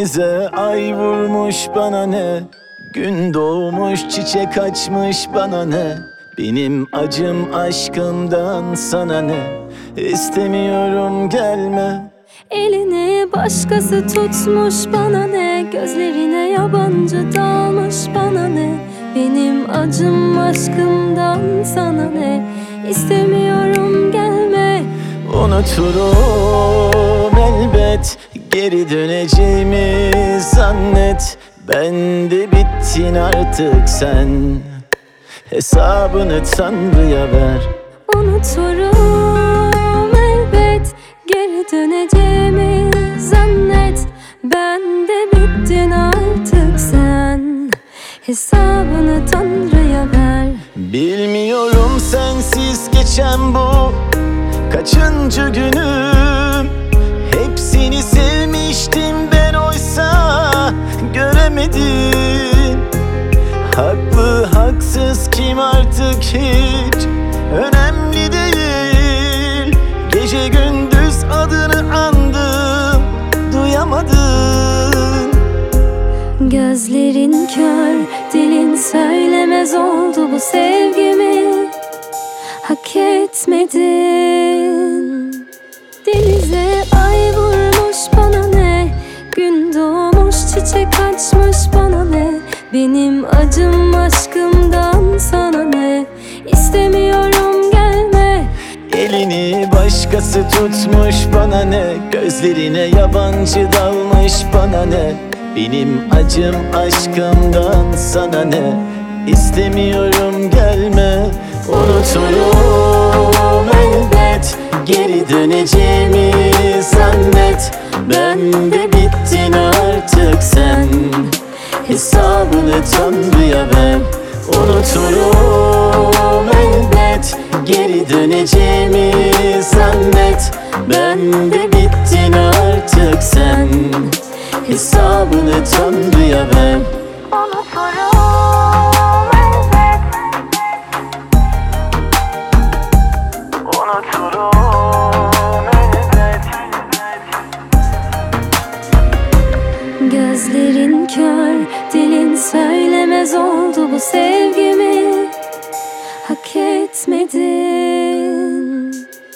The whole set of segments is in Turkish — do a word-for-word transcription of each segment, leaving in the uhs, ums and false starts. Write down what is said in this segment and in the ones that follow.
Denize ay vurmuş bana ne, gün doğmuş çiçek açmış bana ne. Benim acım aşkımdan sana ne, istemiyorum gelme. Elini başkası tutmuş bana ne, gözlerine yabancı dalmış bana ne. Benim acım aşkımdan sana ne, istemiyorum gelme. Unuturum elbet, geri döneceğimi zannet. Ben de bittin artık sen, hesabını Tanrı'ya ver. Unuturum elbet, geri döneceğimi zannet. Ben de bittin artık sen, hesabını Tanrı'ya ver. Bilmiyorum sensiz geçen bu kaçıncı günüm. Hepsini sevmiştim ben, oysa göremedim. Haklı haksız kim artık hiç önemli değil. Gece gündüz adını andım, duyamadın. Gözlerin kör, dilin söylemez oldu bu sevgimi. Hak etmedin. Denize ay vurmuş bana ne, gün doğmuş çiçek açmış bana ne. Benim acım aşkımdan sana ne, istemiyorum gelme. Elini başkası tutmuş bana ne, gözlerine yabancı dalmış bana ne. Benim acım aşkımdan sana ne, istemiyorum gelme. Unuturum elbet, geri döneceğimi zannet. Ben de bittin artık sen, hesabını Tanrı'ya ver. Unuturum elbet, geri döneceğimi zannet. Ben de bittin artık sen, hesabını Tanrı'ya ver. Unuturum elbet, Unuturum elbet. gözlerin kör, dilin söylemez oldu bu sevgimi. Hak etmedin.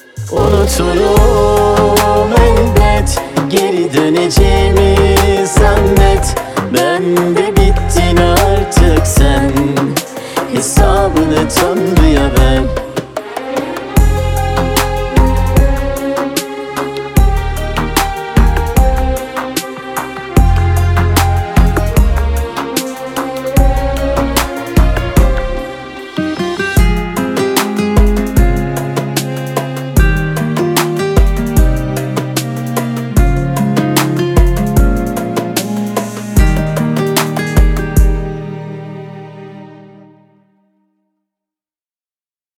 Unuturum elbet, geri döneceğimi zannet. Ben de